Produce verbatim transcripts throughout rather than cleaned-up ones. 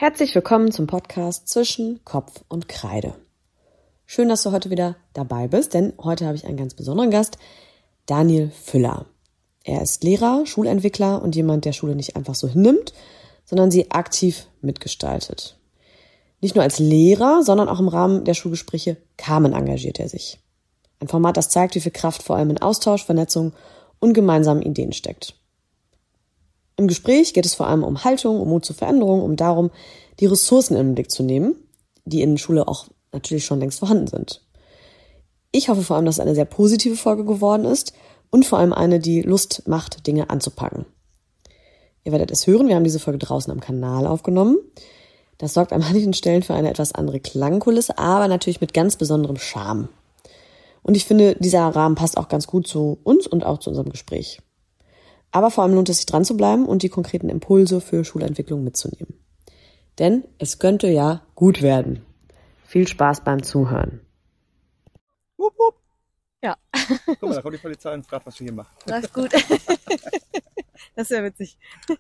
Herzlich willkommen zum Podcast Zwischen Kopf und Kreide. Schön, dass du heute wieder dabei bist, denn heute habe ich einen ganz besonderen Gast, Daniel Füller. Er ist Lehrer, Schulentwickler und jemand, der Schule nicht einfach so hinnimmt, sondern sie aktiv mitgestaltet. Nicht nur als Lehrer, sondern auch im Rahmen der Schulgespräche Carmen engagiert er sich. Ein Format, das zeigt, wie viel Kraft vor allem in Austausch, Vernetzung und gemeinsamen Ideen steckt. Im Gespräch geht es vor allem um Haltung, um Mut zur Veränderung, um darum, die Ressourcen in den Blick zu nehmen, die in der Schule auch natürlich schon längst vorhanden sind. Ich hoffe vor allem, dass es eine sehr positive Folge geworden ist und vor allem eine, die Lust macht, Dinge anzupacken. Ihr werdet es hören, wir haben diese Folge draußen am Kanal aufgenommen. Das sorgt an manchen Stellen für eine etwas andere Klangkulisse, aber natürlich mit ganz besonderem Charme. Und ich finde, dieser Rahmen passt auch ganz gut zu uns und auch zu unserem Gespräch. Aber vor allem lohnt es sich dran zu bleiben und die konkreten Impulse für Schulentwicklung mitzunehmen. Denn es könnte ja gut werden. Viel Spaß beim Zuhören. Wupp, wupp. Ja. Guck mal, da kommt die Polizei und fragt, was wir hier machen. Läuft gut. Das ist ja witzig.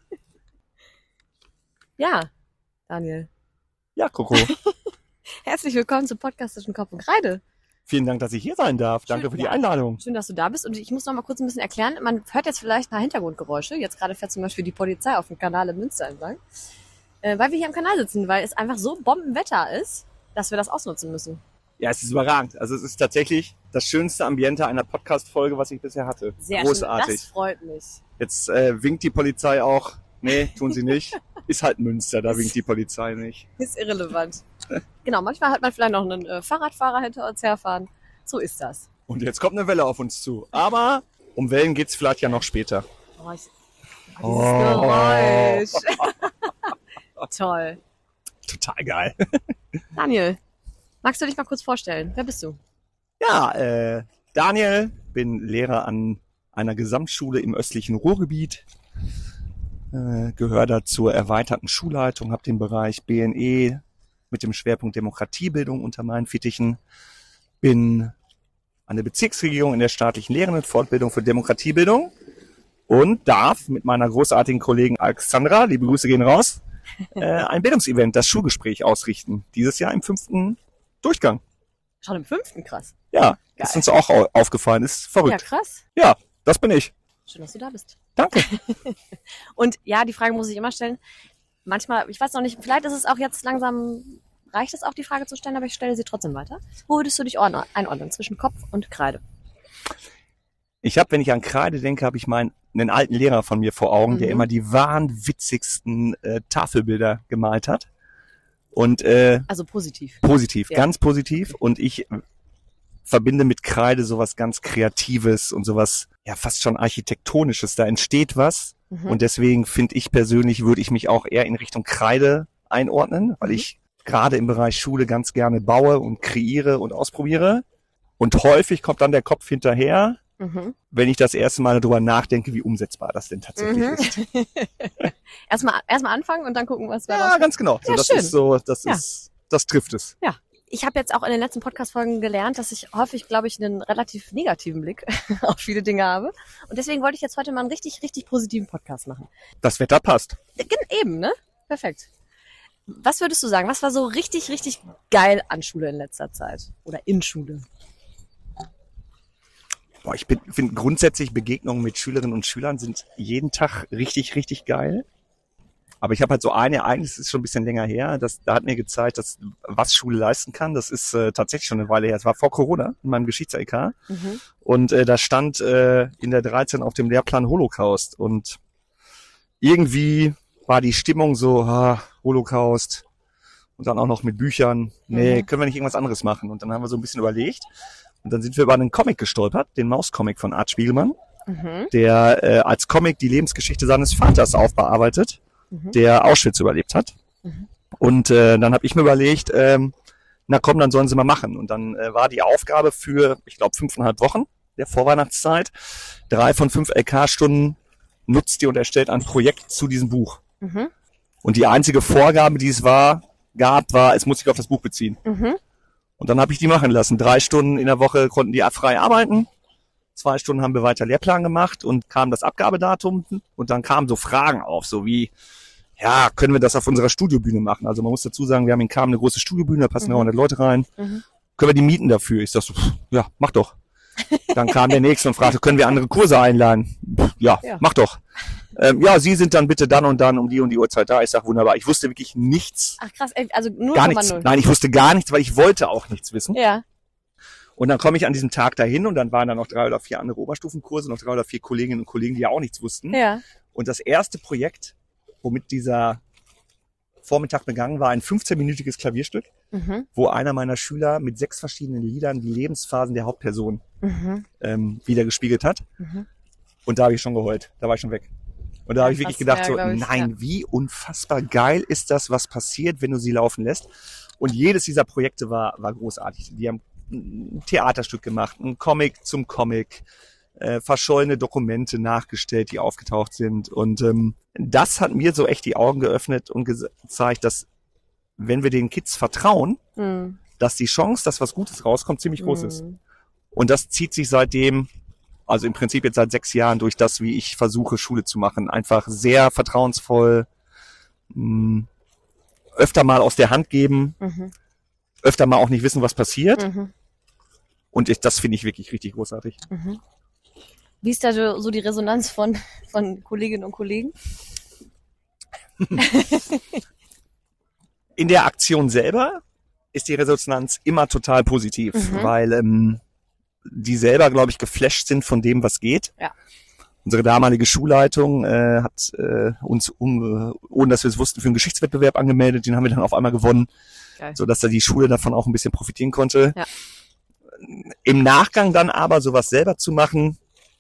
Ja, Daniel. Ja, Coco. Herzlich willkommen zum Podcast Zwischen Kopf und Kreide. Vielen Dank, dass ich hier sein darf. Danke Schön, für die ja. Einladung. Schön, dass du da bist. Und ich muss noch mal kurz ein bisschen erklären. Man hört jetzt vielleicht ein paar Hintergrundgeräusche. Jetzt gerade fährt zum Beispiel die Polizei auf dem Kanal in Münster entlang. Äh, weil wir hier am Kanal sitzen, weil es einfach so Bombenwetter ist, dass wir das ausnutzen müssen. Ja, es ist überragend. Also es ist tatsächlich das schönste Ambiente einer Podcast-Folge, was ich bisher hatte. Sehr Großartig. schön. Das freut mich. Jetzt äh, winkt die Polizei auch. Nee, tun sie nicht. Ist halt Münster, da winkt die Polizei nicht. Ist irrelevant. Genau, manchmal hat man vielleicht noch einen äh, Fahrradfahrer hinter uns herfahren. So ist das. Und jetzt kommt eine Welle auf uns zu. Aber um Wellen geht's vielleicht ja noch später. Oh, ich, oh, dieses Oh. Geräusch. Toll. Total geil. Daniel, magst du dich mal kurz vorstellen? Wer bist du? Ja, äh, Daniel, bin Lehrer an einer Gesamtschule im östlichen Ruhrgebiet. Äh, gehöre da zur erweiterten Schulleitung, habe den Bereich B N E mit dem Schwerpunkt Demokratiebildung unter meinen Fittichen. Bin an der Bezirksregierung in der staatlichen Lehrendenfortbildung für Demokratiebildung und darf mit meiner großartigen Kollegin Alexandra, liebe Grüße gehen raus, äh, ein Bildungsevent, das Schulgespräch ausrichten. Dieses Jahr im fünften Durchgang. Schon im fünften, krass. Ja, Geil. ist uns auch au- aufgefallen, ist Ja, verrückt. krass. Ja, das bin ich. Schön, dass du da bist. Danke. Und ja, die Frage muss ich immer stellen. Manchmal, ich weiß noch nicht, vielleicht ist es auch jetzt langsam, reicht es auch, die Frage zu stellen, aber ich stelle sie trotzdem weiter. Wo würdest du dich ordnen, einordnen zwischen Kopf und Kreide? Ich habe, wenn ich an Kreide denke, habe ich meinen einen alten Lehrer von mir vor Augen, Mhm. der immer die wahnwitzigsten äh, Tafelbilder gemalt hat. Und äh, Also positiv. positiv, Ja. ganz positiv. Und ich äh, verbinde mit Kreide sowas ganz Kreatives und sowas, ja, fast schon Architektonisches. Da entsteht was. Mhm. Und deswegen finde ich persönlich, würde ich mich auch eher in Richtung Kreide einordnen, weil Mhm. ich gerade im Bereich Schule ganz gerne baue und kreiere und ausprobiere. Und häufig kommt dann der Kopf hinterher, Mhm. wenn ich das erste Mal darüber nachdenke, wie umsetzbar das denn tatsächlich Mhm. ist. Erstmal erstmal anfangen und dann gucken, was wir Ja, raus. ganz genau. So, Ja, das schön. ist so, das Ja. ist, das trifft es. Ich habe jetzt auch in den letzten Podcast-Folgen gelernt, dass ich häufig, glaube ich, einen relativ negativen Blick auf viele Dinge habe. Und deswegen wollte ich jetzt heute mal einen richtig, richtig positiven Podcast machen. Das Wetter passt. Ja, gen- Eben, ne? Perfekt. Was würdest du sagen? Was war so richtig, richtig geil an Schule in letzter Zeit? Oder in Schule? Boah, ich finde grundsätzlich Begegnungen mit Schülerinnen und Schülern sind jeden Tag richtig, richtig geil. Aber ich habe halt so ein Ereignis, das ist schon ein bisschen länger her, das, da hat mir gezeigt, dass, was Schule leisten kann. Das ist äh, tatsächlich schon eine Weile her. Es war vor Corona in meinem Geschichts-L K. Mhm. Und äh, da stand äh, in der dreizehn auf dem Lehrplan Holocaust. Und irgendwie war die Stimmung so, ah, Holocaust. Und dann auch noch mit Büchern. Nee, Mhm. können wir nicht irgendwas anderes machen? Und dann haben wir so ein bisschen überlegt. Und dann sind wir über einen Comic gestolpert, den Maus-Comic von Art Spiegelmann, Mhm. der äh, als Comic die Lebensgeschichte seines Vaters aufbearbeitet, Mhm. der Auschwitz überlebt hat. Mhm. Und äh, dann habe ich mir überlegt, ähm, na komm, dann sollen sie mal machen. Und dann äh, war die Aufgabe für, ich glaube, fünfeinhalb Wochen der Vorweihnachtszeit, drei von fünf L K-Stunden nutzt ihr und erstellt ein Projekt zu diesem Buch. Mhm. Und die einzige Vorgabe, die es war, gab, war, es muss sich auf das Buch beziehen. Mhm. Und dann habe ich die machen lassen. Drei Stunden in der Woche konnten die frei arbeiten. Zwei Stunden haben wir weiter Lehrplan gemacht und kam das Abgabedatum und dann kamen so Fragen auf, so wie, ja, können wir das auf unserer Studiobühne machen? Also man muss dazu sagen, wir haben in Kamen eine große Studiobühne, da passen Mhm. dreihundert Leute rein. Mhm. Können wir die mieten dafür? Ich sag so, pff, ja, mach doch. Dann kam der Nächste und fragte, können wir andere Kurse einladen? Pff, ja, Ja. mach doch. Ähm, ja, Sie sind dann bitte dann und dann um die und die Uhrzeit da. Ich sag, wunderbar. Ich wusste wirklich nichts, Ach krass, ey, also null gar Komma nichts. null. Nein, ich wusste gar nichts, weil ich wollte auch nichts wissen. Ja. Und dann komme ich an diesem Tag dahin und dann waren da noch drei oder vier andere Oberstufenkurse, noch drei oder vier Kolleginnen und Kollegen, die ja auch nichts wussten. Ja. Und das erste Projekt, womit dieser Vormittag begangen war, ein fünfzehnminütiges Klavierstück, Mhm. wo einer meiner Schüler mit sechs verschiedenen Liedern die Lebensphasen der Hauptperson Mhm. ähm, wieder gespiegelt hat. Mhm. Und da habe ich schon geheult. Da war ich schon weg. Und da habe ich Ja, wirklich krass. gedacht, Ja, so, glaub ich, nein, ja. wie unfassbar geil ist das, was passiert, wenn du sie laufen lässt. Und jedes dieser Projekte war, war großartig. Die haben ein Theaterstück gemacht, ein Comic zum Comic, äh, verschollene Dokumente nachgestellt, die aufgetaucht sind. Und ähm, das hat mir so echt die Augen geöffnet und ge- gezeigt, dass wenn wir den Kids vertrauen, Mhm. dass die Chance, dass was Gutes rauskommt, ziemlich groß ist. Mhm. Und das zieht sich seitdem, also im Prinzip jetzt seit sechs Jahren durch das, wie ich versuche, Schule zu machen. Einfach sehr vertrauensvoll, mh, öfter mal aus der Hand geben, Mhm. öfter mal auch nicht wissen, was passiert. Mhm. Und ich, das finde ich wirklich richtig großartig. Mhm. Wie ist da so so die Resonanz von, von Kolleginnen und Kollegen? In der Aktion selber ist die Resonanz immer total positiv, Mhm. weil ähm, die selber, glaube ich, geflasht sind von dem, was geht. Ja. Unsere damalige Schulleitung äh, hat äh, uns, um, ohne dass wir es wussten, für einen Geschichtswettbewerb angemeldet. Den haben wir dann auf einmal gewonnen, Geil. sodass da die Schule davon auch ein bisschen profitieren konnte. Ja. Im Nachgang dann aber sowas selber zu machen,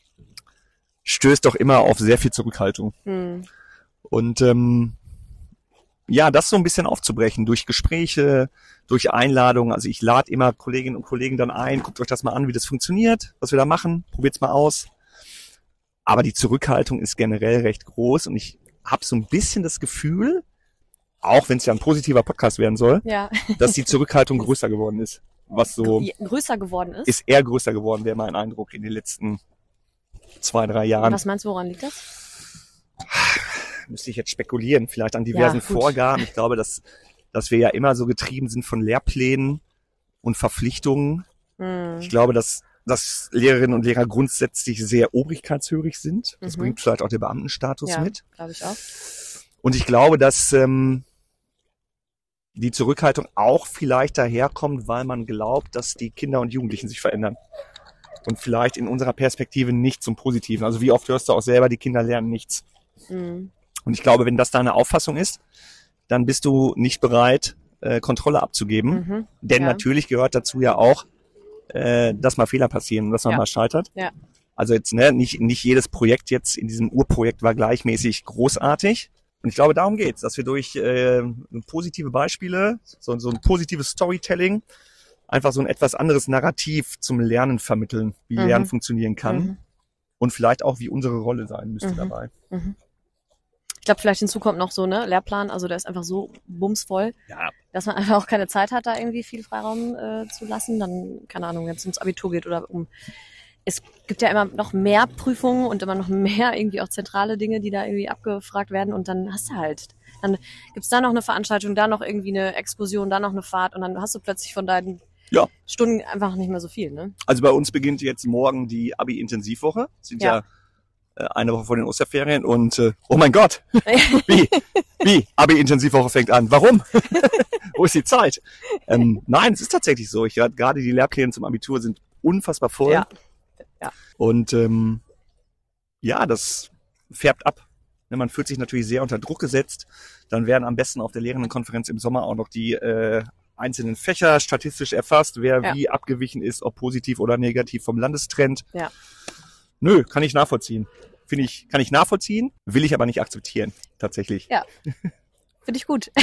stößt doch immer auf sehr viel Zurückhaltung. Mhm. Und ähm, ja, das so ein bisschen aufzubrechen durch Gespräche, durch Einladungen. Also ich lade immer Kolleginnen und Kollegen dann ein, guckt euch das mal an, wie das funktioniert, was wir da machen, probiert's mal aus. Aber die Zurückhaltung ist generell recht groß und ich habe so ein bisschen das Gefühl, auch wenn es ja ein positiver Podcast werden soll, Ja. dass die Zurückhaltung größer geworden ist. Was so Je- größer geworden ist. ist eher größer geworden, wäre mein Eindruck in den letzten zwei, drei Und Jahren. was meinst du, woran liegt das? Müsste ich jetzt spekulieren, vielleicht an diversen Ja, gut. Vorgaben. Ich glaube, dass, dass wir ja immer so getrieben sind von Lehrplänen und Verpflichtungen. Mhm. Ich glaube, dass, dass Lehrerinnen und Lehrer grundsätzlich sehr obrigkeitshörig sind. Das Mhm. bringt vielleicht auch der Beamtenstatus Ja, mit. glaube ich auch. Und ich glaube, dass ähm, die Zurückhaltung auch vielleicht daherkommt, weil man glaubt, dass die Kinder und Jugendlichen sich verändern. Und vielleicht in unserer Perspektive nicht zum Positiven. Also wie oft hörst du auch selber, die Kinder lernen nichts. Mhm. Und ich glaube, wenn das deine Auffassung ist, dann bist du nicht bereit, äh, Kontrolle abzugeben. Mhm. Denn Ja. natürlich gehört dazu ja auch, äh, dass mal Fehler passieren und dass man Ja. mal scheitert. Ja. Also jetzt, ne, nicht, nicht jedes Projekt jetzt in diesem Urprojekt war gleichmäßig großartig. Und ich glaube, darum geht's, dass wir durch äh, positive Beispiele, so, so ein positives Storytelling, einfach so ein etwas anderes Narrativ zum Lernen vermitteln, wie Mhm. Lernen funktionieren kann. Mhm. Und vielleicht auch, wie unsere Rolle sein müsste Mhm. dabei. Mhm. Ich glaube, vielleicht hinzu kommt noch so, ne, Lehrplan, also der ist einfach so bumsvoll, Ja, dass man einfach auch keine Zeit hat, da irgendwie viel Freiraum äh, zu lassen. Dann, keine Ahnung, wenn es ums Abitur geht oder um, es gibt ja immer noch mehr Prüfungen und immer noch mehr irgendwie auch zentrale Dinge, die da irgendwie abgefragt werden und dann hast du halt, dann gibt's da noch eine Veranstaltung, da noch irgendwie eine Exkursion, da noch eine Fahrt und dann hast du plötzlich von deinen Ja. Stunden einfach nicht mehr so viel, ne? also bei uns beginnt jetzt morgen die Abi-Intensivwoche. Sind ja, Ja. äh, eine Woche vor den Osterferien und äh, oh mein Gott, wie, wie, Abi-Intensivwoche fängt an. Warum? Wo ist die Zeit? Ähm, nein, es ist tatsächlich so. Ich gerade die Lehrpläne zum Abitur sind unfassbar voll. Ja. Ja. Und ähm, ja, das färbt ab. Ne, man fühlt sich natürlich sehr unter Druck gesetzt. Dann werden am besten auf der Lehrendenkonferenz im Sommer auch noch die äh, einzelnen Fächer statistisch erfasst, wer Ja. wie abgewichen ist, ob positiv oder negativ vom Landestrend. Ja. Nö, kann ich nachvollziehen. Finde ich, kann ich nachvollziehen, will ich aber nicht akzeptieren, tatsächlich. Ja. Finde ich gut.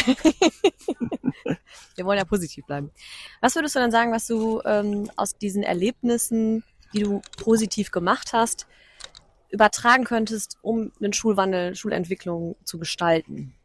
Wir wollen ja positiv bleiben. Was würdest du denn sagen, was du ähm, aus diesen Erlebnissen, die du positiv gemacht hast, übertragen könntest, um einen Schulwandel, Schulentwicklung zu gestalten?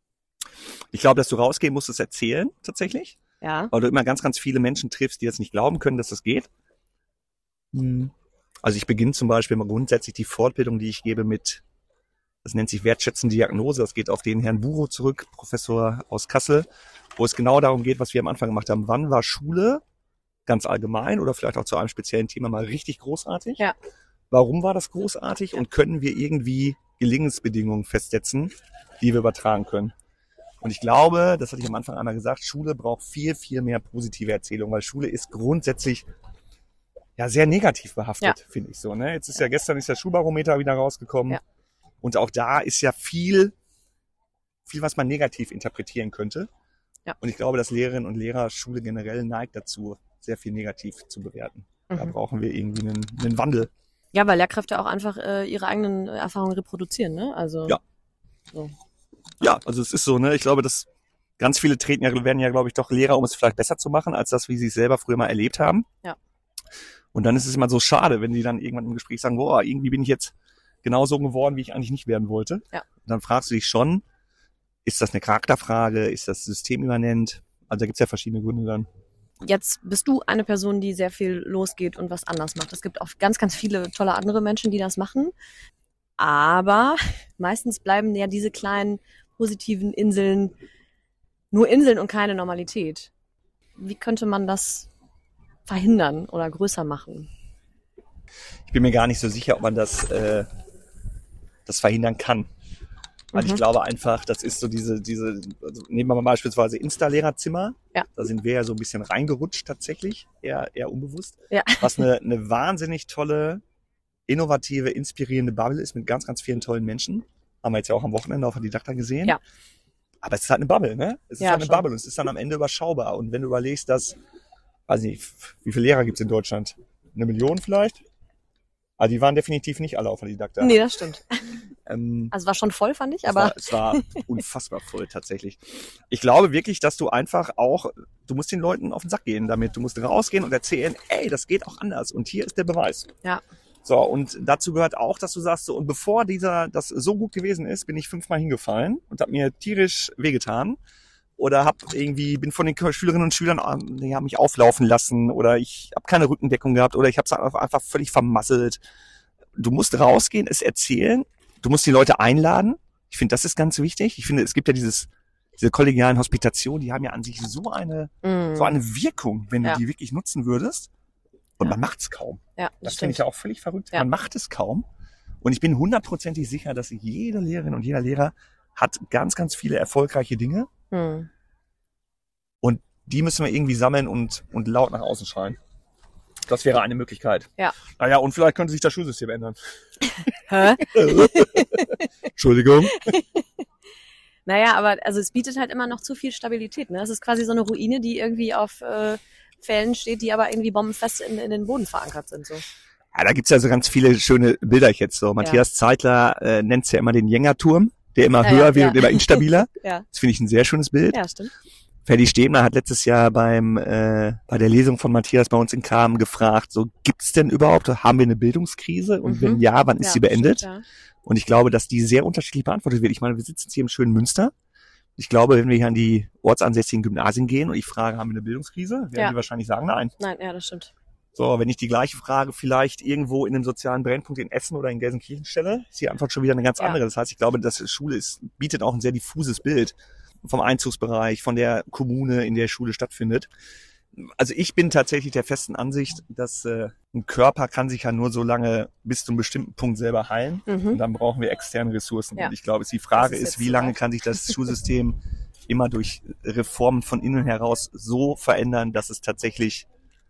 Ich glaube, dass du rausgehen musst, es erzählen, tatsächlich. Ja. Weil du immer ganz, ganz viele Menschen triffst, die jetzt nicht glauben können, dass das geht. Also ich beginne zum Beispiel mal grundsätzlich die Fortbildung, die ich gebe, mit Das nennt sich wertschätzende Diagnose. Das geht auf den Herrn Burow zurück, Professor aus Kassel, wo es genau darum geht, was wir am Anfang gemacht haben. Wann war Schule ganz allgemein oder vielleicht auch zu einem speziellen Thema mal richtig großartig? Ja. Warum war das großartig und können wir irgendwie Gelingensbedingungen festsetzen, die wir übertragen können? Und ich glaube, das hatte ich am Anfang einmal gesagt, Schule braucht viel, viel mehr positive Erzählung, weil Schule ist grundsätzlich ja sehr negativ behaftet, ja. finde ich so. Ne? Jetzt ist ja gestern ist der Schulbarometer wieder rausgekommen. Ja. Und auch da ist ja viel, viel, was man negativ interpretieren könnte. Ja. Und ich glaube, dass Lehrerinnen und Lehrer Schule generell neigt dazu, sehr viel negativ zu bewerten. Mhm. Da brauchen wir irgendwie einen, einen Wandel. Ja, weil Lehrkräfte auch einfach äh, ihre eigenen Erfahrungen reproduzieren, ne? Also ja. So. Ja, also es ist so, ne? Ich glaube, dass ganz viele treten ja, werden ja, glaube ich, doch Lehrer, um es vielleicht besser zu machen, als das, wie sie es selber früher mal erlebt haben. Ja. Und dann ist es immer so schade, wenn die dann irgendwann im Gespräch sagen, boah, irgendwie bin ich jetzt genauso geworden, wie ich eigentlich nicht werden wollte. Ja. Und dann fragst du dich schon, ist das eine Charakterfrage, ist das systemimmanent? Also da gibt's ja verschiedene Gründe dann. Jetzt bist du eine Person, die sehr viel losgeht und was anders macht. Es gibt auch ganz, ganz viele tolle andere Menschen, die das machen. Aber meistens bleiben ja diese kleinen positiven Inseln nur Inseln und keine Normalität. Wie könnte man das verhindern oder größer machen? Ich bin mir gar nicht so sicher, ob man das, äh, das verhindern kann. Weil mhm. ich glaube einfach, das ist so diese, diese, also nehmen wir mal beispielsweise Insta-Lehrerzimmer. Ja. Da sind wir ja so ein bisschen reingerutscht tatsächlich, eher, eher unbewusst. Ja. Was eine, eine wahnsinnig tolle, innovative, inspirierende Bubble ist mit ganz, ganz vielen tollen Menschen. Haben wir jetzt ja auch am Wochenende auf der Didakta gesehen. Ja. Aber es ist halt eine Bubble, ne? Es ist ja, halt eine schon. Bubble und es ist dann am Ende überschaubar. Und wenn du überlegst, dass, weiß nicht, wie viele Lehrer gibt's in Deutschland? Eine Million vielleicht? Aber die waren definitiv nicht alle auf der Didakta. Nee, das stimmt. Ähm, also war schon voll, fand ich, aber... Es war, es war unfassbar voll tatsächlich. Ich glaube wirklich, dass du einfach auch, du musst den Leuten auf den Sack gehen damit. Du musst rausgehen und erzählen, ey, das geht auch anders. Und hier ist der Beweis. Ja. So, und dazu gehört auch, dass du sagst, so, und bevor dieser das so gut gewesen ist, bin ich fünfmal hingefallen und habe mir tierisch wehgetan. Oder hab irgendwie, bin von den Schülerinnen und Schülern, die haben mich auflaufen lassen oder ich habe keine Rückendeckung gehabt oder ich habe es einfach völlig vermasselt. Du musst rausgehen, es erzählen, du musst die Leute einladen. Ich finde, das ist ganz wichtig. Ich finde, es gibt ja dieses, diese kollegialen Hospitationen, die haben ja an sich so eine, mm. so eine Wirkung, wenn ja. du die wirklich nutzen würdest. Und ja. man macht es kaum. Ja, das das finde ich ja auch völlig verrückt. Ja. Man macht es kaum. Und ich bin hundertprozentig sicher, dass jede Lehrerin und jeder Lehrer hat ganz, ganz viele erfolgreiche Dinge. Hm. Und die müssen wir irgendwie sammeln und, und laut nach außen schreien. Das wäre eine Möglichkeit. Ja. Naja, und vielleicht könnte sich das Schulsystem ändern. Hä? Entschuldigung. Naja, aber also es bietet halt immer noch zu viel Stabilität. Ne? Es ist quasi so eine Ruine, die irgendwie auf äh, Fällen steht, die aber irgendwie bombenfest in, in den Boden verankert sind. So. Ja, da gibt's ja so ganz viele schöne Bilder jetzt so. Matthias ja. Zeitler äh, nennt's ja immer den Jängerturm, der immer ja, höher ja, wird ja. und immer instabiler. Ja. Das finde ich ein sehr schönes Bild. Ja, stimmt. Ferdi Stebner hat letztes Jahr beim äh, bei der Lesung von Matthias bei uns in Kamen gefragt, so gibt's denn überhaupt, haben wir eine Bildungskrise? Und mhm. wenn ja, wann ist ja, sie beendet? Stimmt, ja. Und ich glaube, dass die sehr unterschiedlich beantwortet wird. Ich meine, wir sitzen jetzt hier im schönen Münster. Ich glaube, wenn wir hier an die ortsansässigen Gymnasien gehen und ich frage, haben wir eine Bildungskrise, werden ja. die wahrscheinlich sagen, nein. Nein, ja, das stimmt. So, wenn ich die gleiche Frage vielleicht irgendwo in einem sozialen Brennpunkt in Essen oder in Gelsenkirchen stelle, ist die Antwort schon wieder eine ganz ja. andere. Das heißt, ich glaube, dass Schule ist, bietet auch ein sehr diffuses Bild vom Einzugsbereich, von der Kommune, in der Schule stattfindet. Also ich bin tatsächlich der festen Ansicht, dass äh, ein Körper kann sich ja nur so lange bis zu einem bestimmten Punkt selber heilen. Mhm. Und dann brauchen wir externe Ressourcen. Ja. Und ich glaube, die Frage ist, ist wie lange kann sich das Schulsystem immer durch Reformen von innen heraus so verändern, dass es tatsächlich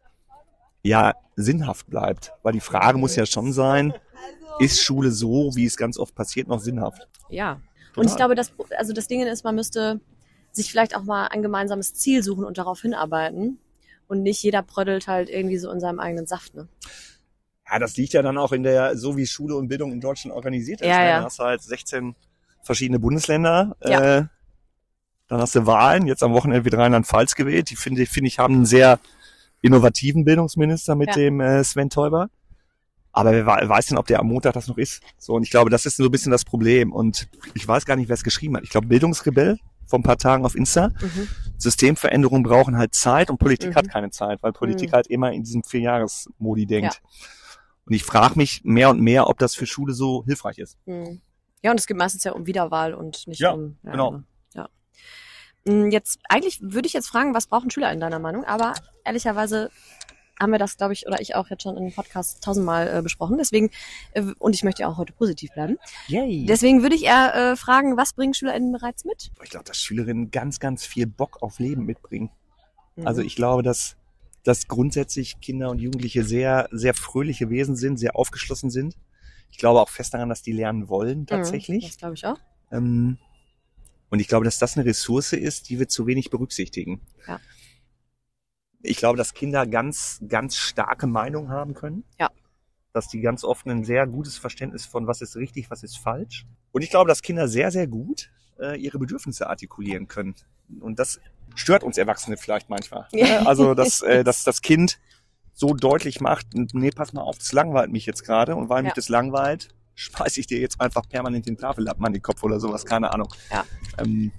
ja sinnhaft bleibt. Weil die Frage muss ja schon sein, ist Schule so, wie es ganz oft passiert, noch sinnhaft? Ja. Und ich glaube, das, also das Ding ist, man müsste sich vielleicht auch mal ein gemeinsames Ziel suchen und darauf hinarbeiten. Und nicht jeder prödelt halt irgendwie so in seinem eigenen Saft, ne? Ja, das liegt ja dann auch in der, so wie Schule und Bildung in Deutschland organisiert ist. Ja, ne? ja. Da hast du halt sechzehn verschiedene Bundesländer. Ja. Äh, dann hast du Wahlen. Jetzt am Wochenende wird Rheinland-Pfalz gewählt. Die finde ich, finde ich, haben einen sehr innovativen Bildungsminister mit ja. dem äh, Sven Teuber. Aber wer weiß denn, ob der am Montag das noch ist? So, und ich glaube, das ist so ein bisschen das Problem. Und ich weiß gar nicht, wer es geschrieben hat. Ich glaube, Bildungsrebell vor ein paar Tagen auf Insta. Mhm. Systemveränderungen brauchen halt Zeit und Politik mhm. hat keine Zeit, weil Politik mhm. halt immer in diesem Vierjahres-Modi denkt. Ja. Und ich frage mich mehr und mehr, ob das für Schule so hilfreich ist. Mhm. Ja, und es geht meistens ja um Wiederwahl und nicht Ja, um... Ja, genau. Ja. Jetzt, eigentlich würde ich jetzt fragen, was brauchen Schüler in deiner Meinung? Aber ehrlicherweise haben wir das, glaube ich, oder ich auch jetzt schon in dem Podcast tausendmal äh, besprochen. Deswegen, äh, und ich möchte ja auch heute positiv bleiben. Yay. Deswegen würde ich eher äh, fragen, was bringen SchülerInnen bereits mit? Ich glaube, dass Schülerinnen ganz, ganz viel Bock auf Leben mitbringen. Mhm. Also ich glaube, dass, dass grundsätzlich Kinder und Jugendliche sehr, sehr fröhliche Wesen sind, sehr aufgeschlossen sind. Ich glaube auch fest daran, dass die lernen wollen tatsächlich. Mhm, das glaube ich auch. Ähm, und ich glaube, dass das eine Ressource ist, die wir zu wenig berücksichtigen. Ja. Ich glaube, dass Kinder ganz, ganz starke Meinungen haben können. Ja. Dass die ganz oft ein sehr gutes Verständnis von was ist richtig, was ist falsch. Und ich glaube, dass Kinder sehr, sehr gut äh, ihre Bedürfnisse artikulieren können. Und das stört uns Erwachsene vielleicht manchmal. Ja. Also, dass, äh, dass das Kind so deutlich macht, nee, pass mal auf, das langweilt mich jetzt gerade. Und weil mich Ja. das langweilt, schmeiß ich dir jetzt einfach permanent den Tafellappen an den Kopf oder sowas, keine Ahnung. Ja. Ähm,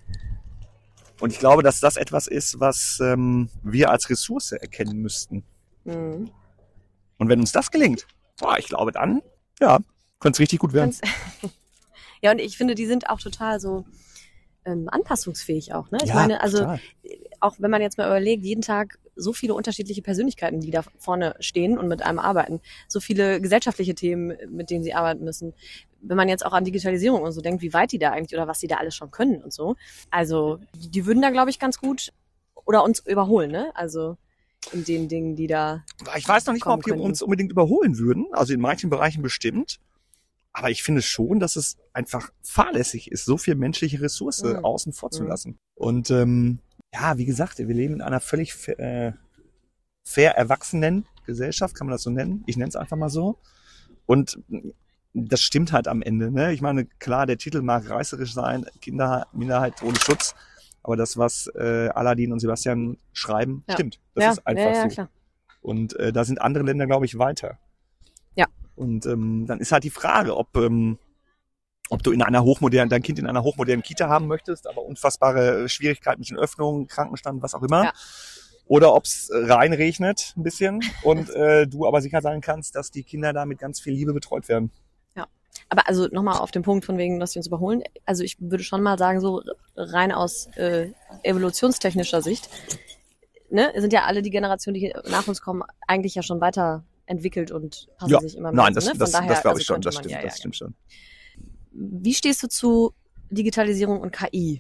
und ich glaube, dass das etwas ist, was ähm, wir als Ressource erkennen müssten. Mhm. Und wenn uns das gelingt, boah, ich glaube dann, ja, könnte es richtig gut werden. Ganz- Ja, und ich finde, die sind auch total so ähm, anpassungsfähig auch. Ne? Ich Ja, meine, also total. auch wenn man jetzt mal überlegt, jeden Tag so viele unterschiedliche Persönlichkeiten, die da vorne stehen und mit einem arbeiten, so viele gesellschaftliche Themen, mit denen sie arbeiten müssen. Wenn man jetzt auch an Digitalisierung und so denkt, wie weit die da eigentlich oder was die da alles schon können und so. Also die, die würden da, glaube ich, ganz gut oder uns überholen, ne? Also in den Dingen, die da... Ich weiß noch nicht mal, ob die kommen uns unbedingt überholen würden. Also in manchen Bereichen bestimmt. Aber ich finde schon, dass es einfach fahrlässig ist, so viel menschliche Ressource Mhm. außen vor zu lassen. Und ähm, ja, wie gesagt, wir leben in einer völlig fa- äh, fair erwachsenen Gesellschaft, kann man das so nennen? Ich nenne es einfach mal so. Und das stimmt halt am Ende. Ne? Ich meine, klar, der Titel mag reißerisch sein, Kinderminderheit ohne Schutz. Aber das, was äh, Aladin und Sebastian schreiben, Ja. stimmt. Das ja, ist einfach ja, ja, so. klar. Und äh, da sind andere Länder, glaube ich, weiter. Ja. Und ähm, dann ist halt die Frage, ob ähm, ob du in einer hochmodernen, dein Kind in einer hochmodernen Kita haben möchtest, aber unfassbare Schwierigkeiten mit den Öffnungen, Krankenstand, was auch immer. Ja. Oder ob es reinregnet ein bisschen und äh, du aber sicher sein kannst, dass die Kinder da mit ganz viel Liebe betreut werden. Aber also nochmal auf den Punkt von wegen, dass die uns überholen. Also ich würde schon mal sagen, so rein aus äh, evolutionstechnischer Sicht, ne, sind ja alle die Generationen, die nach uns kommen, eigentlich ja schon weiterentwickelt und passen Ja, sich immer mehr. nein, so, das, ne? Von das, daher, das glaube also ich schon, könnte das man- stimmt, ja, ja, das stimmt schon. Wie stehst du zu Digitalisierung und K I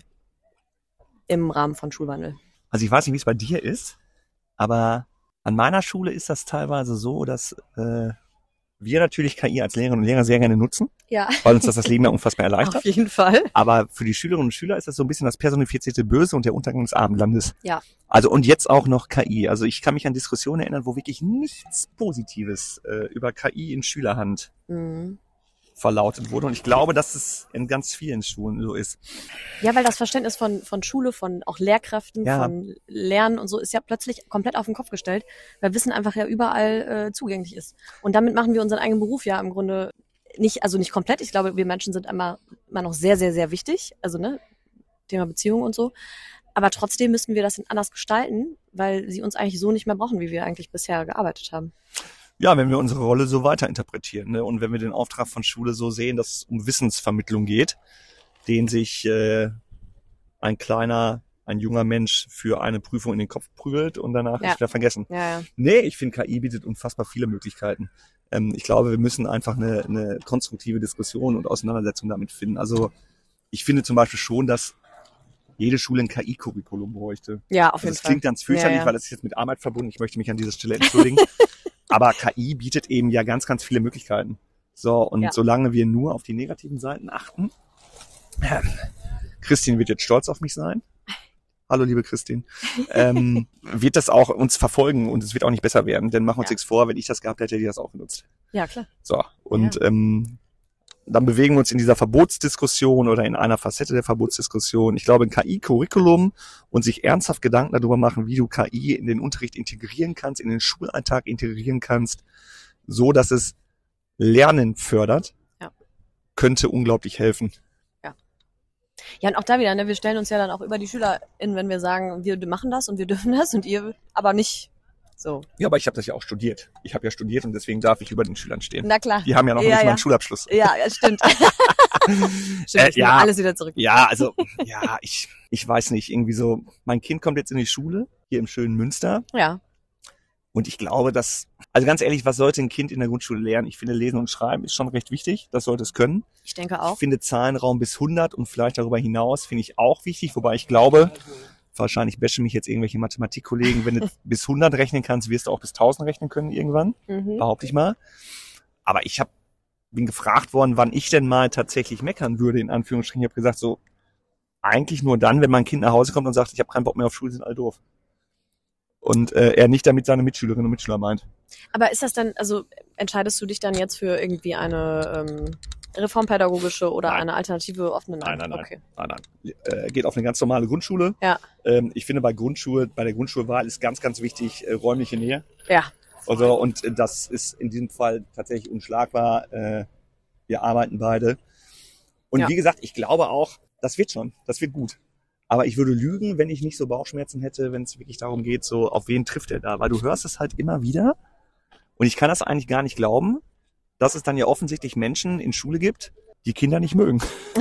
im Rahmen von Schulwandel? Also ich weiß nicht, wie es bei dir ist, aber an meiner Schule ist das teilweise so, dass äh, wir natürlich K I als Lehrerinnen und Lehrer sehr gerne nutzen, Ja, weil uns das das Leben ja unfassbar erleichtert. auf jeden Fall. Aber für die Schülerinnen und Schüler ist das so ein bisschen das personifizierte Böse und der Untergang des Abendlandes. Ja. Also und jetzt auch noch K I. Also ich kann mich an Diskussionen erinnern, wo wirklich nichts Positives äh, über K I in Schülerhand Mhm. verlautet wurde. Und ich glaube, dass es in ganz vielen Schulen so ist. Ja, weil das Verständnis von, von Schule, von auch Lehrkräften, Ja. von Lernen und so ist ja plötzlich komplett auf den Kopf gestellt, weil Wissen einfach ja überall äh, zugänglich ist. Und damit machen wir unseren eigenen Beruf ja im Grunde nicht, also nicht komplett. Ich glaube, wir Menschen sind immer, immer noch sehr, sehr, sehr wichtig. Also, ne, Thema Beziehung und so. Aber trotzdem müssen wir das anders gestalten, weil sie uns eigentlich so nicht mehr brauchen, wie wir eigentlich bisher gearbeitet haben. Ja, wenn wir unsere Rolle so weiterinterpretieren, ne? Und wenn wir den Auftrag von Schule so sehen, dass es um Wissensvermittlung geht, den sich äh, ein kleiner, ein junger Mensch für eine Prüfung in den Kopf prügelt und danach Ja. ist wieder vergessen. Ja, ja. Nee, ich finde, K I bietet unfassbar viele Möglichkeiten. Ähm, ich glaube, wir müssen einfach eine, eine konstruktive Diskussion und Auseinandersetzung damit finden. Also ich finde zum Beispiel schon, dass jede Schule ein K I-Curriculum bräuchte. Ja, auf Also jeden das Fall. klingt ganz fürchterlich, Ja, ja. weil es ist jetzt mit Arbeit verbunden. Ich möchte mich an dieser Stelle entschuldigen. Aber K I bietet eben ja ganz, ganz viele Möglichkeiten. So, und Ja. solange wir nur auf die negativen Seiten achten, Christine wird jetzt stolz auf mich sein. Hallo, liebe Christine. Ähm, wird das auch uns verfolgen und es wird auch nicht besser werden, denn machen wir uns Ja. nichts vor, wenn ich das gehabt hätte, hätte ich das auch genutzt. Ja, klar. So, und ähm, dann bewegen wir uns in dieser Verbotsdiskussion oder in einer Facette der Verbotsdiskussion. Ich glaube, ein K I-Curriculum und sich ernsthaft Gedanken darüber machen, wie du K I in den Unterricht integrieren kannst, in den Schulalltag integrieren kannst, so dass es Lernen fördert, Ja. könnte unglaublich helfen. Ja, und auch da wieder, ne, wir stellen uns ja dann auch über die SchülerInnen, wenn wir sagen, wir machen das und wir dürfen das und ihr aber nicht So. Ja, aber ich habe das ja auch studiert. Ich habe ja studiert und deswegen darf ich über den Schülern stehen. Na klar. Die haben ja noch ja, nicht ja. mal einen Schulabschluss. Ja, ja, stimmt. stimmt, Äh, ich nehme ja. alles wieder zurück. Ja, also, ja, ich, ich weiß nicht, irgendwie so, mein Kind kommt jetzt in die Schule, hier im schönen Münster. Ja. Und ich glaube, dass, also ganz ehrlich, was sollte ein Kind in der Grundschule lernen? Ich finde, Lesen und Schreiben ist schon recht wichtig. Das sollte es können. Ich denke auch. Ich finde Zahlenraum bis hundert und vielleicht darüber hinaus finde ich auch wichtig. Wobei ich glaube, wahrscheinlich bashen mich jetzt irgendwelche Mathematikkollegen, wenn du bis hundert rechnen kannst, wirst du auch bis tausend rechnen können irgendwann. Mhm. Behaupte ich mal. Aber ich hab, bin gefragt worden, wann ich denn mal tatsächlich meckern würde, in Anführungsstrichen. Ich habe gesagt, so, eigentlich nur dann, wenn mein Kind nach Hause kommt und sagt, ich habe keinen Bock mehr auf Schule, sind alle doof. Und äh, er nicht damit seine Mitschülerinnen und Mitschüler meint. Aber ist das dann, also entscheidest du dich dann jetzt für irgendwie eine ähm, reformpädagogische oder Nein. eine alternative offene? Nein, nein, nein. Okay. nein, nein. Äh, geht auf eine ganz normale Grundschule. Ja. Ähm, ich finde, bei Grundschule, bei der Grundschulwahl ist ganz, ganz wichtig äh, räumliche Nähe. Ja. Also, und äh, das ist in diesem Fall tatsächlich unschlagbar. Äh, wir arbeiten beide. Und Ja. wie gesagt, ich glaube auch, das wird schon, das wird gut. Aber ich würde lügen, wenn ich nicht so Bauchschmerzen hätte, wenn es wirklich darum geht, so auf wen trifft er da? Weil du hörst es halt immer wieder. Und ich kann das eigentlich gar nicht glauben, dass es dann ja offensichtlich Menschen in Schule gibt, die Kinder nicht mögen.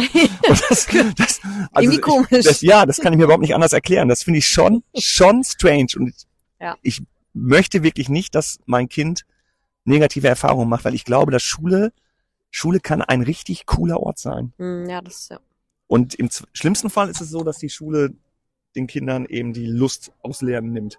Und das, das, also Irgendwie komisch. Ich, das, ja, das kann ich mir überhaupt nicht anders erklären. Das finde ich schon, schon strange. Und Ja. ich möchte wirklich nicht, dass mein Kind negative Erfahrungen macht, weil ich glaube, dass Schule, Schule kann ein richtig cooler Ort sein. Hm, ja, das ist ja. Und im z- schlimmsten Fall ist es so, dass die Schule den Kindern eben die Lust aufs Lernen nimmt.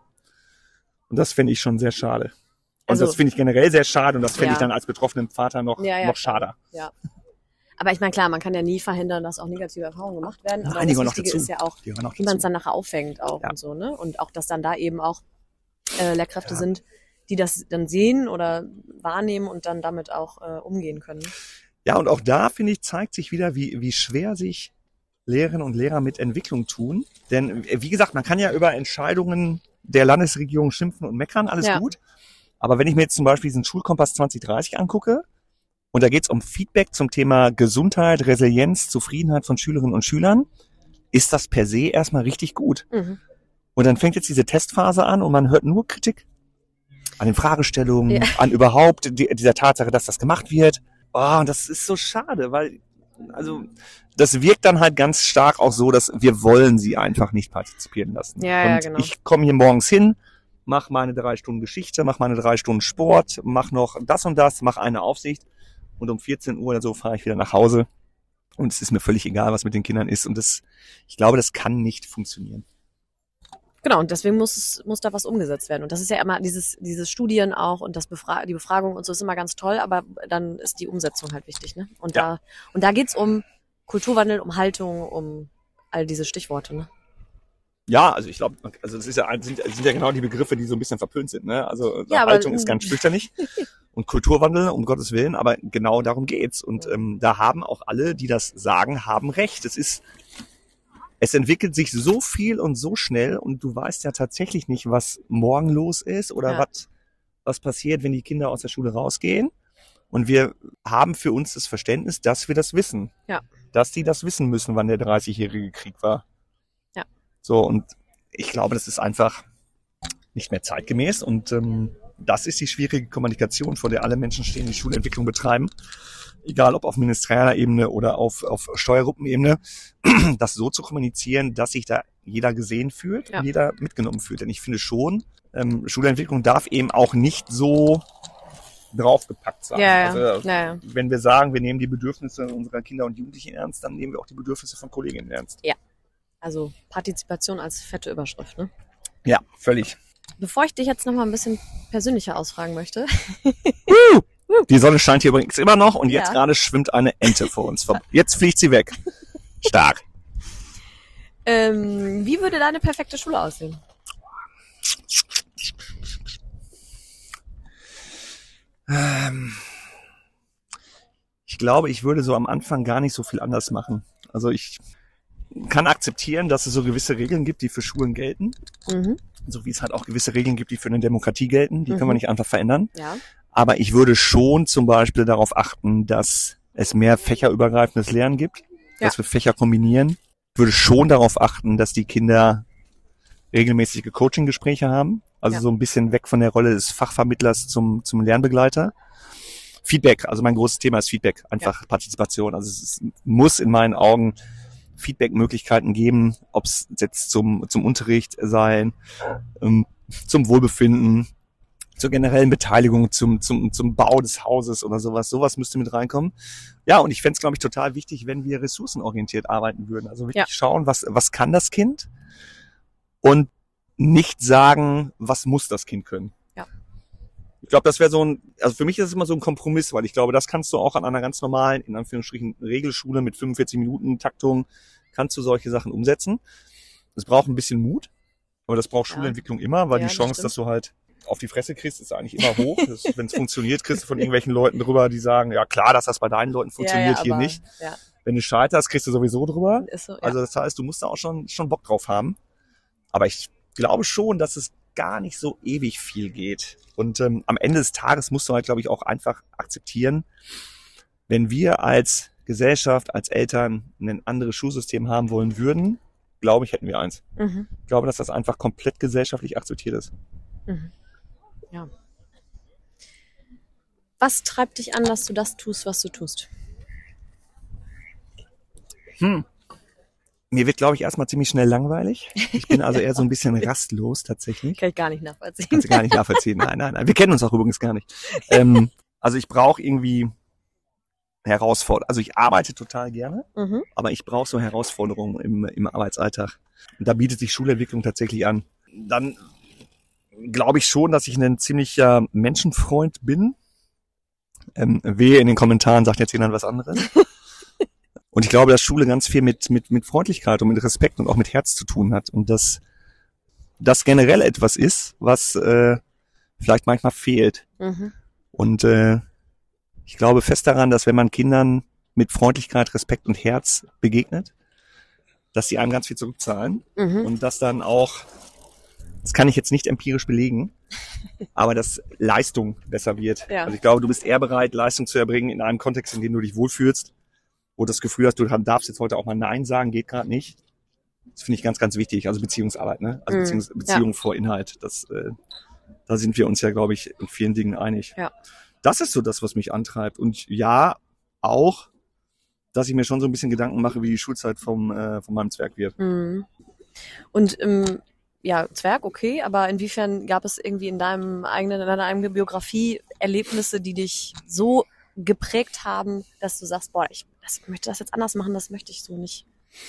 Und das fände ich schon sehr schade. Und Also- das finde ich generell sehr schade und das fände Ja. ich dann als betroffenen Vater noch, Ja, ja, noch klar. schader. Ja. Aber ich meine, klar, man kann ja nie verhindern, dass auch negative Erfahrungen gemacht werden. Aber Nein, die das gehören noch Wichtige dazu. ist ja auch, Die gehören noch wie man es dazu. dann nachher auffängt auch Ja. und so, ne? Und auch, dass dann da eben auch äh, Lehrkräfte Ja. sind, die das dann sehen oder wahrnehmen und dann damit auch äh, umgehen können. Ja, und auch da, finde ich, zeigt sich wieder, wie, wie schwer sich Lehrerinnen und Lehrer mit Entwicklung tun. Denn, wie gesagt, man kann ja über Entscheidungen der Landesregierung schimpfen und meckern, alles Ja. gut. Aber wenn ich mir jetzt zum Beispiel diesen Schulkompass zwanzig dreißig angucke, und da geht es um Feedback zum Thema Gesundheit, Resilienz, Zufriedenheit von Schülerinnen und Schülern, ist das per se erstmal richtig gut. Mhm. Und dann fängt jetzt diese Testphase an und man hört nur Kritik an den Fragestellungen, Ja. an überhaupt die, dieser Tatsache, dass das gemacht wird. Oh, und das ist so schade, weil, also, das wirkt dann halt ganz stark auch so, dass wir wollen sie einfach nicht partizipieren lassen. Ja, ja, und genau. ich komme hier morgens hin, mach meine drei Stunden Geschichte, mach meine drei Stunden Sport, mach noch das und das, mach eine Aufsicht und um vierzehn Uhr oder so fahre ich wieder nach Hause und es ist mir völlig egal, was mit den Kindern ist und das, ich glaube, das kann nicht funktionieren. Genau, und deswegen muss es, muss da was umgesetzt werden. Und das ist ja immer dieses, dieses Studien auch und das Befra- die Befragung und so ist immer ganz toll, aber dann ist die Umsetzung halt wichtig, ne? Und Ja. da, und da geht's um Kulturwandel, um Haltung, um all diese Stichworte, ne? Ja, also ich glaube, also das ist ja, sind, sind ja genau die Begriffe, die so ein bisschen verpönt sind, ne? Also Ja, aber- Haltung ist ganz fürchterlich und Kulturwandel, um Gottes Willen, aber genau darum geht's. Und ähm, da haben auch alle, die das sagen, haben recht. Es ist, es entwickelt sich so viel und so schnell und du weißt ja tatsächlich nicht, was morgen los ist oder Ja. was, was passiert, wenn die Kinder aus der Schule rausgehen. Und wir haben für uns das Verständnis, dass wir das wissen. Ja. Dass die das wissen müssen, wann der dreißigjährige Krieg war. Ja. So, und ich glaube, das ist einfach nicht mehr zeitgemäß und ähm, das ist die schwierige Kommunikation, vor der alle Menschen stehen, die Schulentwicklung betreiben. Egal ob auf ministerialer Ebene oder auf, auf Steuergruppenebene, das so zu kommunizieren, dass sich da jeder gesehen fühlt Ja. und jeder mitgenommen fühlt. Denn ich finde schon, ähm, Schulentwicklung darf eben auch nicht so draufgepackt sein. Ja, ja. Also, ja, ja. wenn wir sagen, wir nehmen die Bedürfnisse unserer Kinder und Jugendlichen ernst, dann nehmen wir auch die Bedürfnisse von Kolleginnen ernst. Also Partizipation als fette Überschrift, ne? Ja, völlig. Bevor ich dich jetzt noch mal ein bisschen persönlicher ausfragen möchte. Die Sonne scheint hier übrigens immer noch und jetzt Ja. gerade schwimmt eine Ente vor uns. vor- Jetzt fliegt sie weg. Stark. Ähm, wie würde deine perfekte Schule aussehen? Ähm, ich glaube, ich würde so am Anfang gar nicht so viel anders machen. Also ich kann akzeptieren, dass es so gewisse Regeln gibt, die für Schulen gelten. Mhm. So wie es halt auch gewisse Regeln gibt, die für eine Demokratie gelten. Die Mhm. können wir nicht einfach verändern. Ja. Aber ich würde schon zum Beispiel darauf achten, dass es mehr fächerübergreifendes Lernen gibt, Ja. dass wir Fächer kombinieren. Ich würde schon darauf achten, dass die Kinder regelmäßige Coaching-Gespräche haben. Also Ja. so ein bisschen weg von der Rolle des Fachvermittlers zum, zum Lernbegleiter. Feedback, also mein großes Thema ist Feedback, einfach ja. Partizipation. Also es ist, muss in meinen Augen Feedback-Möglichkeiten geben, ob es jetzt zum, zum Unterricht sein, ähm, zum Wohlbefinden, zur generellen Beteiligung, zum, zum, zum Bau des Hauses oder sowas. Sowas müsste mit reinkommen. Ja, und ich fände es, glaube ich, total wichtig, wenn wir ressourcenorientiert arbeiten würden. Also wirklich ja. schauen, was, was kann das Kind? Und nicht sagen, was muss das Kind können. Ja. Ich glaube, das wäre so ein, also für mich ist es immer so ein Kompromiss, weil ich glaube, das kannst du auch an einer ganz normalen, in Anführungsstrichen, Regelschule mit fünfundvierzig Minuten Taktung, kannst du solche Sachen umsetzen. Es braucht ein bisschen Mut, aber das braucht ja. Schulentwicklung immer, weil ja, die Chance, das dass du halt auf die Fresse kriegst, ist eigentlich immer hoch. Wenn es funktioniert, kriegst du von irgendwelchen Leuten drüber, die sagen, ja klar, dass das bei deinen Leuten funktioniert, ja, ja, hier aber, nicht. Ja. Wenn du scheiterst, kriegst du sowieso drüber. Ist so, ja. Also das heißt, du musst da auch schon schon Bock drauf haben. Aber ich glaube schon, dass es gar nicht so ewig viel geht. Und ähm, am Ende des Tages musst du halt, glaube ich, auch einfach akzeptieren, wenn wir als Gesellschaft, als Eltern ein anderes Schulsystem haben wollen würden, glaube ich, hätten wir eins. Mhm. Ich glaube, dass das einfach komplett gesellschaftlich akzeptiert ist. Mhm. Ja. Was treibt dich an, dass du das tust, was du tust? Hm. Mir wird, glaube ich, erstmal ziemlich schnell langweilig. Ich bin also eher so ein bisschen rastlos tatsächlich. Kann ich gar nicht nachvollziehen. Kannst du gar nicht nachvollziehen. Nein, nein, nein. Wir kennen uns auch übrigens gar nicht. Ähm, also ich brauche irgendwie Herausforderungen. Also ich arbeite total gerne, mhm. aber ich brauche so Herausforderungen im, im Arbeitsalltag. Und da bietet sich Schulentwicklung tatsächlich an. Dann glaube ich schon, dass ich ein ziemlicher Menschenfreund bin. Ähm, wehe, in den Kommentaren sagt jetzt jemand was anderes. Und ich glaube, dass Schule ganz viel mit, mit, mit Freundlichkeit und mit Respekt und auch mit Herz zu tun hat. Und dass das generell etwas ist, was äh, vielleicht manchmal fehlt. Mhm. Und äh, ich glaube fest daran, dass wenn man Kindern mit Freundlichkeit, Respekt und Herz begegnet, dass sie einem ganz viel zurückzahlen. Mhm. Und dass dann auch, das kann ich jetzt nicht empirisch belegen, aber dass Leistung besser wird. Ja. Also ich glaube, du bist eher bereit, Leistung zu erbringen in einem Kontext, in dem du dich wohlfühlst, wo du das Gefühl hast, du darfst jetzt heute auch mal Nein sagen, geht gerade nicht. Das finde ich ganz, ganz wichtig. Also Beziehungsarbeit, ne? Also mm, Beziehungs- Beziehung ja. vor Inhalt. Das, äh, da sind wir uns ja, glaube ich, in vielen Dingen einig. Ja. Das ist so das, was mich antreibt. Und ja, auch, dass ich mir schon so ein bisschen Gedanken mache, wie die Schulzeit vom, äh, von meinem Zwerg wird. Mm. Und ähm, ja, Zwerg, okay, aber inwiefern gab es irgendwie in deinem eigenen, in deiner eigenen Biografie Erlebnisse, die dich so geprägt haben, dass du sagst, boah, ich, das, ich möchte das jetzt anders machen, das möchte ich so nicht.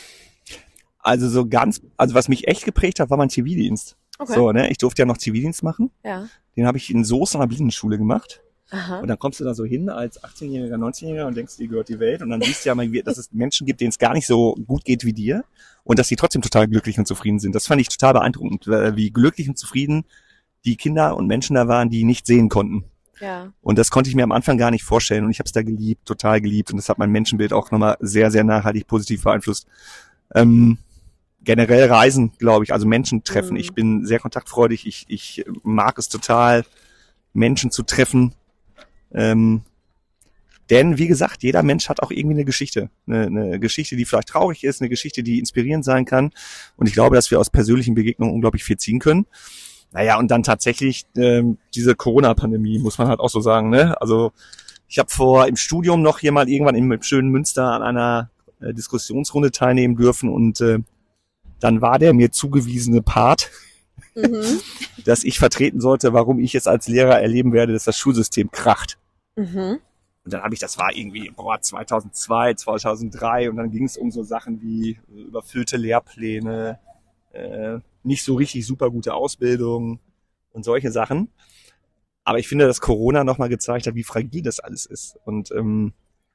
Also so ganz, also was mich echt geprägt hat, war mein Zivildienst. Okay. So, ne, ich durfte ja noch Zivildienst machen. Ja. Den habe ich in Soest an der Blindenschule gemacht. Aha. Und dann kommst du da so hin als achtzehnjähriger, neunzehnjähriger und denkst, dir gehört die Welt. Und dann siehst du ja mal, dass es Menschen gibt, denen es gar nicht so gut geht wie dir. Und dass sie trotzdem total glücklich und zufrieden sind. Das fand ich total beeindruckend, wie glücklich und zufrieden die Kinder und Menschen da waren, die nicht sehen konnten. Ja. Und das konnte ich mir am Anfang gar nicht vorstellen. Und ich habe es da geliebt, total geliebt. Und das hat mein Menschenbild auch nochmal sehr, sehr nachhaltig positiv beeinflusst. Ähm, generell Reisen, glaube ich, also Menschen treffen. Mhm. Ich bin sehr kontaktfreudig. Ich, ich mag es total, Menschen zu treffen. Ähm, denn, wie gesagt, jeder Mensch hat auch irgendwie eine Geschichte. Eine, eine Geschichte, die vielleicht traurig ist, eine Geschichte, die inspirierend sein kann. Und ich glaube, dass wir aus persönlichen Begegnungen unglaublich viel ziehen können. Naja, und dann tatsächlich ähm, diese Corona-Pandemie, muss man halt auch so sagen, ne? Also ich habe vor im Studium noch hier mal irgendwann im schönen Münster an einer äh, Diskussionsrunde teilnehmen dürfen und äh, dann war der mir zugewiesene Part, mhm. dass ich vertreten sollte, warum ich es als Lehrer erleben werde, dass das Schulsystem kracht. Mhm. Und dann habe ich, das war irgendwie boah, zweitausendzwei, zweitausenddrei und dann ging es um so Sachen wie überfüllte Lehrpläne, äh, nicht so richtig super gute Ausbildung und solche Sachen. Aber ich finde, dass Corona nochmal gezeigt hat, wie fragil das alles ist. Und ähm,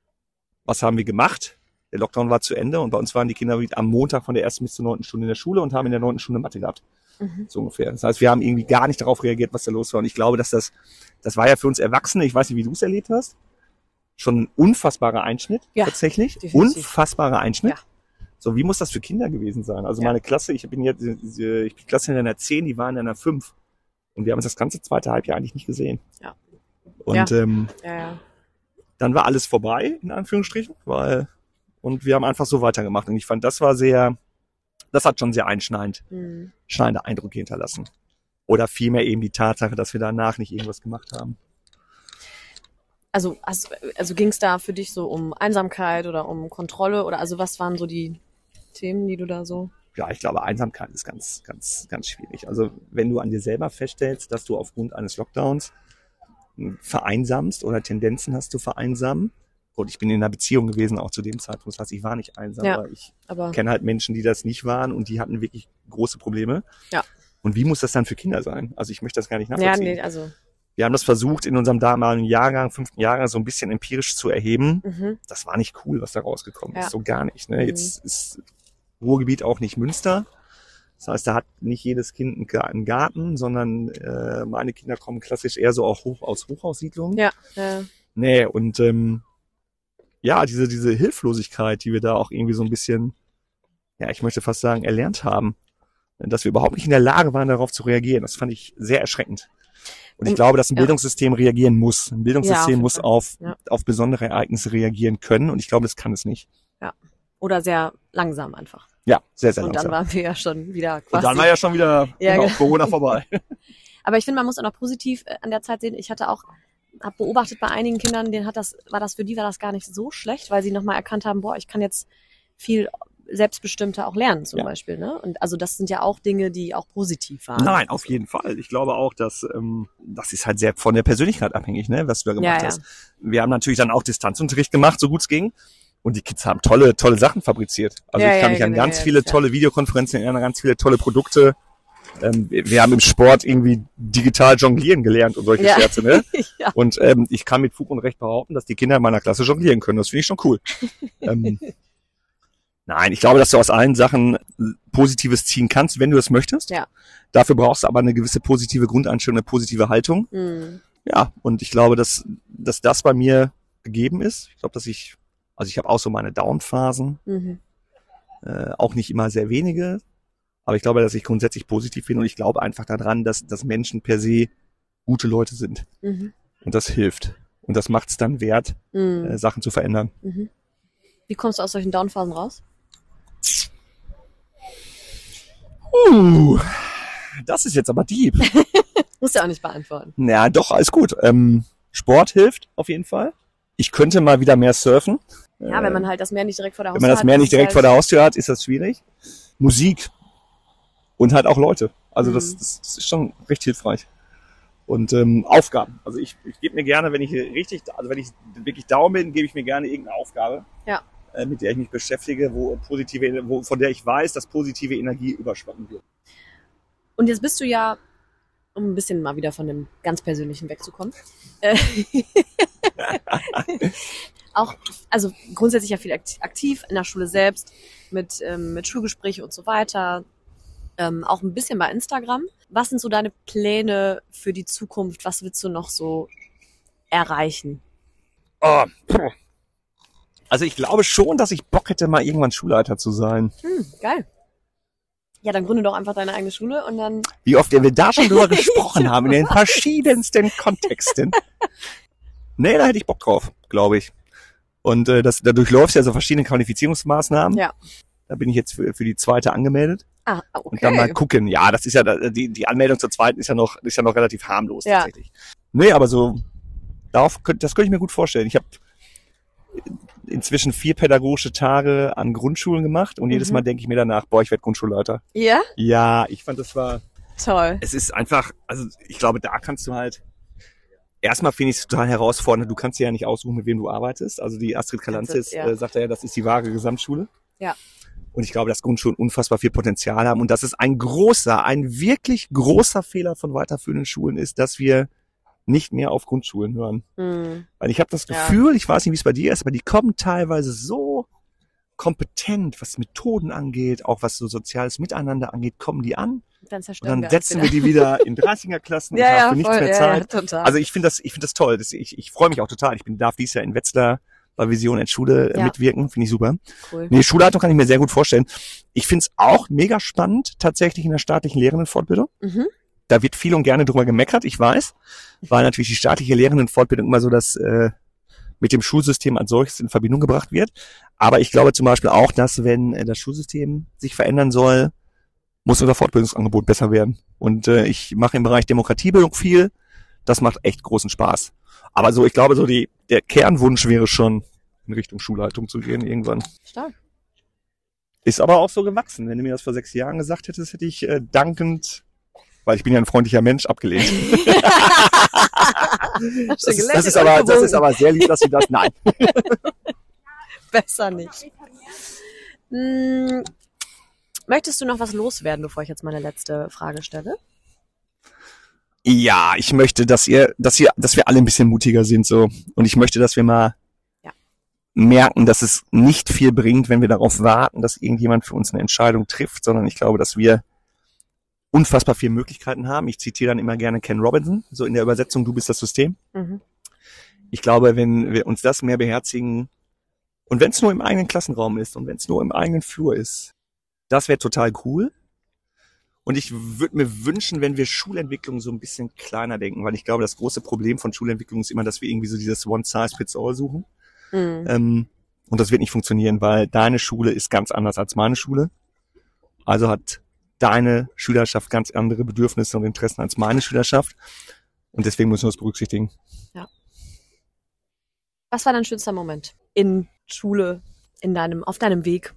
was haben wir gemacht? Der Lockdown war zu Ende und bei uns waren die Kinder am Montag von der ersten bis zur neunten Stunde in der Schule und haben in der neunten Stunde Mathe gehabt. Mhm. So ungefähr. Das heißt, wir haben irgendwie gar nicht darauf reagiert, was da los war. Und ich glaube, dass das, das war ja für uns Erwachsene, ich weiß nicht, wie du es erlebt hast, schon ein unfassbarer Einschnitt, ja, tatsächlich. Definitiv. Unfassbarer Einschnitt. Ja. So, wie muss das für Kinder gewesen sein? Also ja. meine Klasse, ich bin jetzt, ich bin Klasse in einer zehn, die waren in einer fünf. Und wir haben uns das ganze zweite Halbjahr eigentlich nicht gesehen. Ja. Und ja. Ähm, ja, ja. dann war alles vorbei, in Anführungsstrichen, weil, und wir haben einfach so weitergemacht. Und ich fand, das war sehr das hat schon sehr einschneidend, Mhm. schneidende Eindrücke hinterlassen. Oder vielmehr eben die Tatsache, dass wir danach nicht irgendwas gemacht haben. Also, hast, also ging es da für dich so um Einsamkeit oder um Kontrolle oder also was waren so die Themen, die du da so... Ja, ich glaube, Einsamkeit ist ganz, ganz, ganz schwierig. Also wenn du an dir selber feststellst, dass du aufgrund eines Lockdowns vereinsamst oder Tendenzen hast zu vereinsamen. Gut, ich bin in einer Beziehung gewesen, auch zu dem Zeitpunkt. Das heißt, ich war nicht einsam, Ja, aber ich aber kenne halt Menschen, die das nicht waren und die hatten wirklich große Probleme. Ja. Und wie muss das dann für Kinder sein? Also ich möchte das gar nicht ja, nachvollziehen. nee, also Wir haben das versucht, in unserem damaligen Jahrgang, fünften Jahrgang, so ein bisschen empirisch zu erheben. mhm. Das war nicht cool, was da rausgekommen Ja. ist. So gar nicht. Ne? Mhm. Jetzt ist Ruhrgebiet auch nicht Münster. Das heißt, da hat nicht jedes Kind einen Ga- einen Garten, sondern äh, meine Kinder kommen klassisch eher so auch hoch aus Hochhaussiedlungen. ja, äh, Nee, und ähm, ja, diese diese Hilflosigkeit, die wir da auch irgendwie so ein bisschen, ja, ich möchte fast sagen, erlernt haben, dass wir überhaupt nicht in der Lage waren, darauf zu reagieren. Das fand ich sehr erschreckend. Und ich Und- glaube, dass ein ja. Bildungssystem reagieren muss. Ein Ja, auf Bildungssystem jeden muss Fall. auf, Ja. auf besondere Ereignisse reagieren können. Und ich glaube, das kann es nicht. oder sehr langsam einfach. Ja, sehr, sehr Und langsam. dann waren wir ja schon wieder Und quasi... dann war ja schon wieder Ja, genau, genau. Corona vorbei. Aber ich finde, man muss auch noch positiv äh, an der Zeit sehen. Ich hatte auch, habe beobachtet bei einigen Kindern, denen hat das, war das für die war das gar nicht so schlecht, weil sie nochmal erkannt haben, boah, ich kann jetzt viel selbstbestimmter auch lernen zum Ja. Beispiel. Ne? Und also das sind ja auch Dinge, die auch positiv waren. Nein, auf jeden Fall. Ich glaube auch, dass ähm, das ist halt sehr von der Persönlichkeit abhängig, ne, was du da gemacht Ja, ja. hast. Wir haben natürlich dann auch Distanzunterricht gemacht, so gut es ging. Und die Kids haben tolle, tolle Sachen fabriziert. Also Ja, ich kann ja, mich an genau, ganz ja, viele klar. tolle Videokonferenzen erinnern, ganz viele tolle Produkte. Ähm, wir, wir haben im Sport irgendwie digital jonglieren gelernt und solche Ja. Scherze, ne? ja. Und ähm, ich kann mit Fug und Recht behaupten, dass die Kinder in meiner Klasse jonglieren können. Das finde ich schon cool. ähm, nein, ich glaube, dass du aus allen Sachen Positives ziehen kannst, wenn du das möchtest. Ja. Dafür brauchst du aber eine gewisse positive Grundeinstellung, eine positive Haltung. Mhm. Ja, und ich glaube, dass, dass das bei mir gegeben ist. Ich glaube, dass ich, also ich habe auch so meine Down-Phasen, Mhm. äh, auch nicht immer sehr wenige, aber ich glaube, dass ich grundsätzlich positiv bin und ich glaube einfach daran, dass, dass Menschen per se gute Leute sind. Mhm. Und das hilft. Und das macht es dann wert, Mhm. äh, Sachen zu verändern. Mhm. Wie kommst du aus solchen Downphasen raus? Uh, das ist jetzt aber deep. Musst du auch nicht beantworten. Na, doch, alles gut. Ähm, Sport hilft auf jeden Fall. Ich könnte mal wieder mehr surfen. Ja, wenn man halt das Meer nicht direkt vor der Wenn Haustür man das hat. Meer ist nicht es direkt halt, vor der Haustür hat, ist das schwierig. Musik und halt auch Leute. Also das, Mhm. das, das ist schon recht hilfreich. Und ähm, Aufgaben. Also ich, ich gebe mir gerne, wenn ich richtig, also wenn ich wirklich down bin, gebe ich mir gerne irgendeine Aufgabe, Ja. äh, mit der ich mich beschäftige, wo positive, wo, von der ich weiß, dass positive Energie überschwappen wird. Und jetzt bist du ja, um ein bisschen mal wieder von dem ganz Persönlichen wegzukommen, äh, auch, also grundsätzlich ja viel akt- aktiv in der Schule selbst, mit, ähm, mit Schulgesprächen und so weiter, ähm, auch ein bisschen bei Instagram. Was sind so deine Pläne für die Zukunft? Was willst du noch so erreichen? Oh, puh. Also ich glaube schon, dass ich Bock hätte, mal irgendwann Schulleiter zu sein. Hm, geil. Ja, dann gründe doch einfach deine eigene Schule und dann, Wie oft wir da schon drüber gesprochen haben, in den verschiedensten Kontexten. Nee, da hätte ich Bock drauf, glaube ich. Und äh, das, da durchläufst du ja so verschiedene Qualifizierungsmaßnahmen. Ja. Da bin ich jetzt für, für die zweite angemeldet. ah, okay. Und dann mal gucken. Ja, das ist ja, die, die Anmeldung zur zweiten ist ja noch, ist ja noch relativ harmlos Ja. tatsächlich. Nee, aber so, darauf, könnt- das könnte ich mir gut vorstellen. Ich habe inzwischen vier pädagogische Tage an Grundschulen gemacht und jedes Mhm. Mal denke ich mir danach, boah, ich werde Grundschulleiter. Ja? Ja, ich fand, das war, Toll. es ist einfach, also ich glaube, da kannst du halt, erstmal finde ich es total herausfordernd, du kannst dir ja nicht aussuchen, mit wem du arbeitest. Also die Astrid Kalantzis Ja. äh, sagt ja, das ist die wahre Gesamtschule. Ja. Und ich glaube, dass Grundschulen unfassbar viel Potenzial haben und dass es ein großer, ein wirklich großer Fehler von weiterführenden Schulen ist, dass wir nicht mehr auf Grundschulen hören. Hm. Weil ich habe das Ja. Gefühl, ich weiß nicht, wie es bei dir ist, aber die kommen teilweise so kompetent, was Methoden angeht, auch was so soziales Miteinander angeht, kommen die an. Dann Und zerstören dann wir alles setzen wieder. wir die wieder in dreißiger-Klassen und Ja, haben ja, für nichts voll, mehr ja, Zeit. ja, total. Also ich finde das, ich finde das toll. Das, ich ich freue mich auch total. Ich bin, darf dies Jahr in Wetzlar bei Vision at Schule äh, Ja. mitwirken. Finde ich super. Cool. Nee, Schulleitung kann ich mir sehr gut vorstellen. Ich finde es auch mega spannend, tatsächlich in der staatlichen Lehrendenfortbildung. Mhm. Da wird viel und gerne drüber gemeckert, ich weiß. Weil natürlich die staatliche Lehrendenfortbildung immer so das, äh, mit dem Schulsystem als solches in Verbindung gebracht wird. Aber ich glaube zum Beispiel auch, dass wenn das Schulsystem sich verändern soll, muss unser Fortbildungsangebot besser werden. Und äh, ich mache im Bereich Demokratiebildung viel. Das macht echt großen Spaß. Aber so, ich glaube, so die der Kernwunsch wäre schon, in Richtung Schulleitung zu gehen irgendwann. Stark. Ist aber auch so gewachsen. Wenn du mir das vor sechs Jahren gesagt hättest, hätte ich äh, dankend, weil ich bin ja ein freundlicher Mensch, abgelehnt. das, ist, das, ist aber, das ist aber sehr lieb, dass du das... Nein. Besser nicht. Hm, möchtest du noch was loswerden, bevor ich jetzt meine letzte Frage stelle? Ja, ich möchte, dass ihr, dass ihr, dass wir alle ein bisschen mutiger sind, so. Und ich möchte, dass wir mal ja. merken, dass es nicht viel bringt, wenn wir darauf warten, dass irgendjemand für uns eine Entscheidung trifft, sondern ich glaube, dass wir unfassbar viele Möglichkeiten haben. Ich zitiere dann immer gerne Ken Robinson, so in der Übersetzung, du bist das System. Mhm. Ich glaube, wenn wir uns das mehr beherzigen, und wenn es nur im eigenen Klassenraum ist und wenn es nur im eigenen Flur ist, das wäre total cool. Und ich würde mir wünschen, wenn wir Schulentwicklung so ein bisschen kleiner denken, weil ich glaube, das große Problem von Schulentwicklung ist immer, dass wir irgendwie so dieses One-Size-Fits-All suchen. Mhm. Ähm, und das wird nicht funktionieren, weil deine Schule ist ganz anders als meine Schule. Also hat deine Schülerschaft ganz andere Bedürfnisse und Interessen als meine Schülerschaft. Und deswegen müssen wir das berücksichtigen. Ja. Was war dein schönster Moment in Schule, in deinem, auf deinem Weg?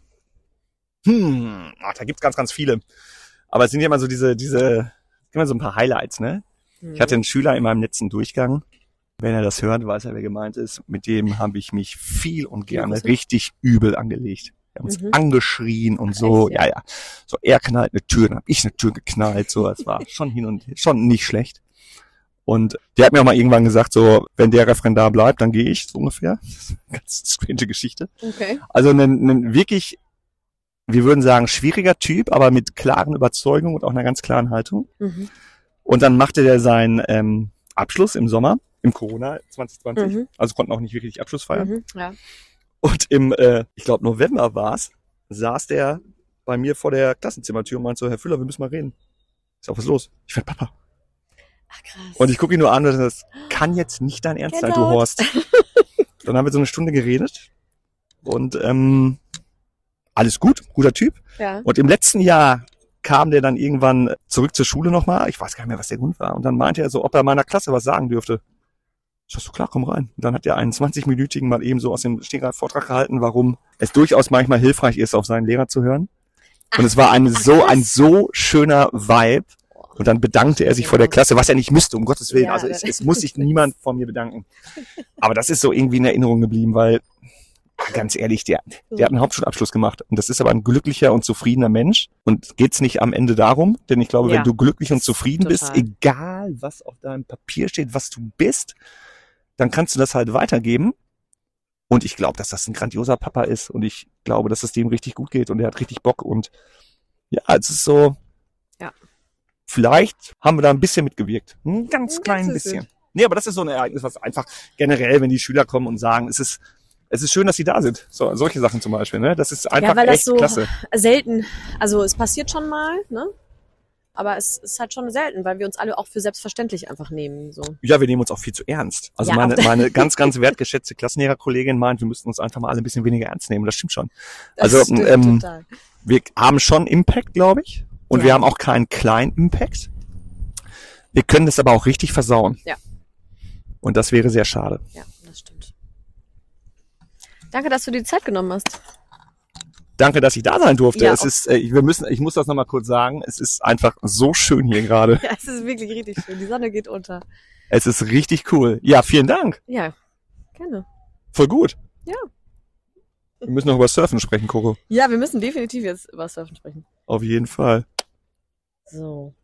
Hm, ach, da gibt's ganz, ganz viele. Aber es sind ja immer so diese, diese, immer so ein paar Highlights, ne? Hm. Ich hatte einen Schüler in meinem letzten Durchgang. Wenn er das hört, weiß er, wer gemeint ist. Mit dem habe ich mich viel und gerne Ja, richtig übel angelegt. Wir haben uns Mhm. angeschrien und so. Echt, ja? Ja, ja. So, er knallt eine Tür, dann habe ich eine Tür geknallt. So, es war schon hin und schon nicht schlecht. Und der hat mir auch mal irgendwann gesagt, so, wenn der Referendar bleibt, dann gehe ich, so ungefähr. Ganz strange Geschichte. Okay. Also ein, ein wirklich, wir würden sagen, schwieriger Typ, aber mit klaren Überzeugungen und auch einer ganz klaren Haltung. Mhm. Und dann machte der seinen ähm, Abschluss im Sommer, im Corona zwanzig zwanzig. Mhm. Also konnten auch nicht wirklich Abschluss feiern. Mhm. Ja. Und im, äh, ich glaube November war's, saß der bei mir vor der Klassenzimmertür und meinte so, Herr Füller, wir müssen mal reden. Ich sag, was ist los? Ich werde Papa. Ach krass. Und ich gucke ihn nur an und das kann jetzt nicht dein Ernst sein, du Gänsehaut. Horst. Dann haben wir so eine Stunde geredet und ähm, alles gut, guter Typ. Ja. Und im letzten Jahr kam der dann irgendwann zurück zur Schule nochmal. Ich weiß gar nicht mehr, was der Grund war. Und dann meinte er so, ob er meiner Klasse was sagen dürfte. Ich sag so, klar, komm rein. Und dann hat er einen zwanzig-minütigen mal eben so aus dem Stegreif Vortrag gehalten, warum es durchaus manchmal hilfreich ist, auf seinen Lehrer zu hören. Und es war ein so, ein so schöner Vibe. Und dann bedankte er sich vor der Klasse, was er nicht müsste, um Gottes Willen. Ja, Also es, es muss sich niemand vor mir bedanken. Aber das ist so irgendwie in Erinnerung geblieben, weil, ganz ehrlich, der, der hat einen Hauptschulabschluss gemacht. Und das ist aber ein glücklicher und zufriedener Mensch. Und geht's nicht am Ende darum? Denn ich glaube, Ja. wenn du glücklich und zufrieden Total. bist, egal was auf deinem Papier steht, was du bist, dann kannst du das halt weitergeben. Und ich glaube, dass das ein grandioser Papa ist. Und ich glaube, dass es dem richtig gut geht. Und er hat richtig Bock. Und ja, es ist so... Ja. Vielleicht haben wir da ein bisschen mitgewirkt. Ein ganz Ein klein ganzes bisschen. Nee, aber das ist so ein Ereignis, was einfach generell, wenn die Schüler kommen und sagen, es ist, es ist schön, dass sie da sind. So, solche Sachen zum Beispiel, ne? Das ist einfach Ja, weil das echt so klasse. selten, also es passiert schon mal, ne? Aber es ist halt schon selten, weil wir uns alle auch für selbstverständlich einfach nehmen, so. Ja, wir nehmen uns auch viel zu ernst. Also Ja, meine, auch- meine ganz, ganz wertgeschätzte Klassenlehrerkollegin meint, wir müssten uns einfach mal alle ein bisschen weniger ernst nehmen. Das stimmt schon. Das Also, stimmt ähm, total. Wir haben schon Impact, glaube ich. Und Ja. wir haben auch keinen kleinen Impact. Wir können das aber auch richtig versauen. Ja. Und das wäre sehr schade. Ja, das stimmt. Danke, dass du dir die Zeit genommen hast. Danke, dass ich da sein durfte. Ja, es auch- ist, äh, wir müssen, ich muss das nochmal kurz sagen. Es ist einfach so schön hier gerade. Ja, es ist wirklich richtig schön. Die Sonne geht unter. Es ist richtig cool. Ja, vielen Dank. Ja, gerne. Voll gut. Ja. Wir müssen noch über Surfen sprechen, Coco. Ja, wir müssen definitiv jetzt über Surfen sprechen. Auf jeden Fall. So.